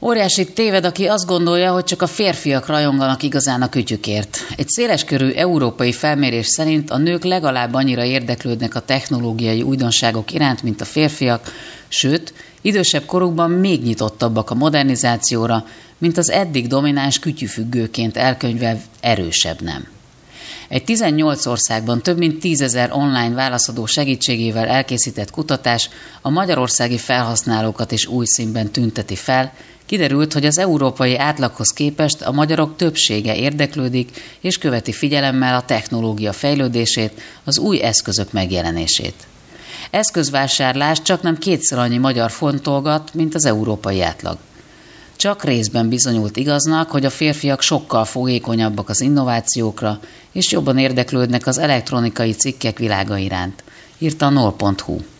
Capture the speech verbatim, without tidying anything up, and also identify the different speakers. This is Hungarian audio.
Speaker 1: Óriásit téved, aki azt gondolja, hogy csak a férfiak rajonganak igazán a kütyükért. Egy széleskörű európai felmérés szerint a nők legalább annyira érdeklődnek a technológiai újdonságok iránt, mint a férfiak, sőt, idősebb korukban még nyitottabbak a modernizációra, mint az eddig domináns kütyüfüggőként elkönyvelv erősebb nem. Egy tizennyolc országban több mint tízezer online válaszadó segítségével elkészített kutatás a magyarországi felhasználókat is új színben tünteti fel. Kiderült, hogy az európai átlaghoz képest a magyarok többsége érdeklődik és követi figyelemmel a technológia fejlődését, az új eszközök megjelenését. Eszközvásárlást csaknem kétszer annyi magyar fontolgat, mint az európai átlag. Csak részben bizonyult igaznak, hogy a férfiak sokkal fogékonyabbak az innovációkra, és jobban érdeklődnek az elektronikai cikkek világa iránt, írta a null pont hu.